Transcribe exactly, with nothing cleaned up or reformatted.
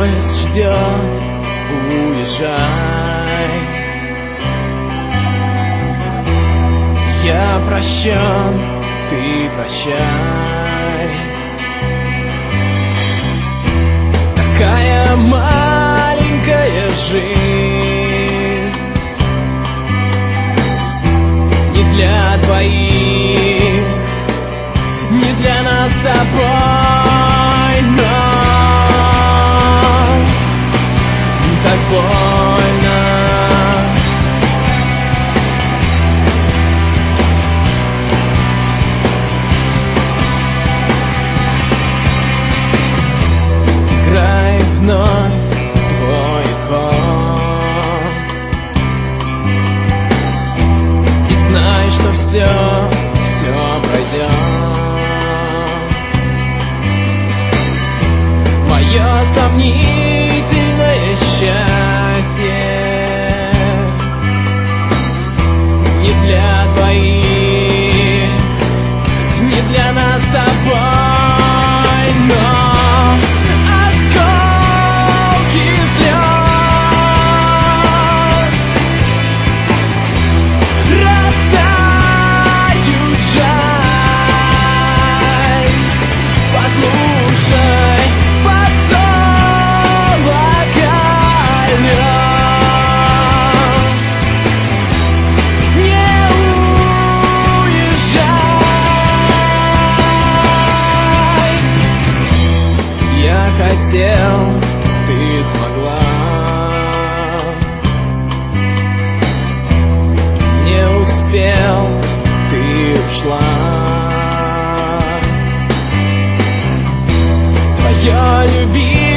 поезд ждет, уезжай. Я прощен, ты прощай. Такая маленькая жизнь, не для двоих, не для нас с тобой, но так больно. Играй вновь твой ход и знай, что все, все пройдет. Мое сомнительное счастье не для двоих, не для нас с тобой, но осколки слез растают жаль. Послушай, хотел, ты смогла. Не успел, ты ушла. Твоя любимая